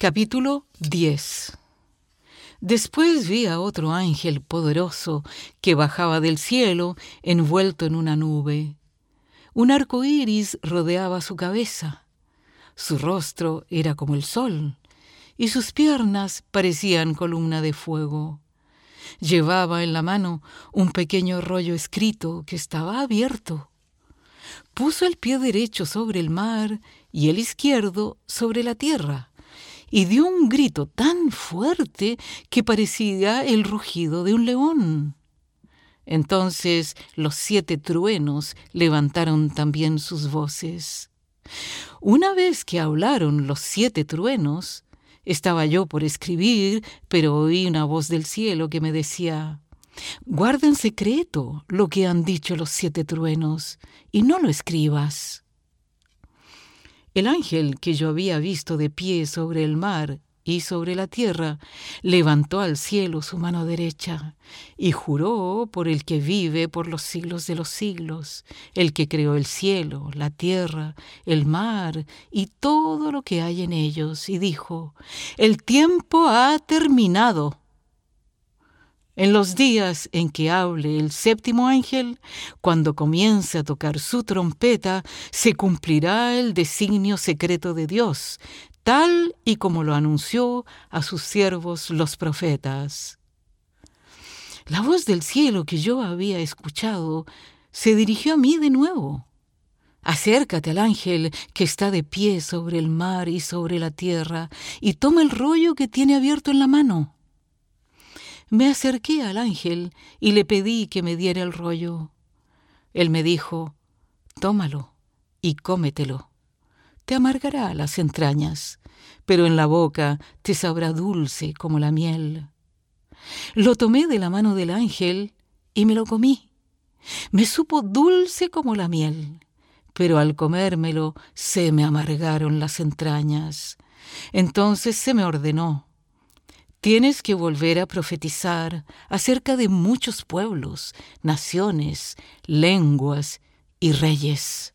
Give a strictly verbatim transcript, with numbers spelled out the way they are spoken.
Capítulo diez. Después vi a otro ángel poderoso que bajaba del cielo envuelto en una nube. Un arco iris rodeaba su cabeza. Su rostro era como el sol y sus piernas parecían columna de fuego. Llevaba en la mano un pequeño rollo escrito que estaba abierto. Puso el pie derecho sobre el mar y el izquierdo sobre la tierra, y dio un grito tan fuerte que parecía el rugido de un león. Entonces los siete truenos levantaron también sus voces. Una vez que hablaron los siete truenos, estaba yo por escribir, pero oí una voz del cielo que me decía: «Guarda en secreto lo que han dicho los siete truenos, y no lo escribas». El ángel que yo había visto de pie sobre el mar y sobre la tierra levantó al cielo su mano derecha y juró por el que vive por los siglos de los siglos, el que creó el cielo, la tierra, el mar y todo lo que hay en ellos, y dijo: «El tiempo ha terminado». En los días en que hable el séptimo ángel, cuando comience a tocar su trompeta, se cumplirá el designio secreto de Dios, tal y como lo anunció a sus siervos los profetas. La voz del cielo que yo había escuchado se dirigió a mí de nuevo. «Acércate al ángel que está de pie sobre el mar y sobre la tierra, y toma el rollo que tiene abierto en la mano». Me acerqué al ángel y le pedí que me diera el rollo. Él me dijo: «Tómalo y cómetelo. Te amargará las entrañas, pero en la boca te sabrá dulce como la miel». Lo tomé de la mano del ángel y me lo comí. Me supo dulce como la miel, pero al comérmelo se me amargaron las entrañas. Entonces se me ordenó: «Tienes que volver a profetizar acerca de muchos pueblos, naciones, lenguas y reyes».